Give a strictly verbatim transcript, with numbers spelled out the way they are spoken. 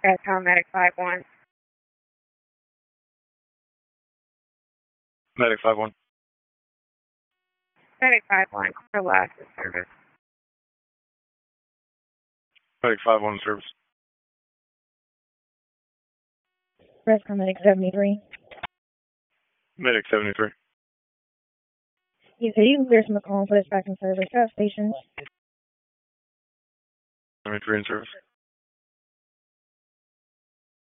That's Medic five one. Medic five one. Medic five one, for last service. Medic five one service. Rescue Medic seventy-three. Medic seventy-three. You said you can clear some call for this back in service. Gas station. seventy-three in service.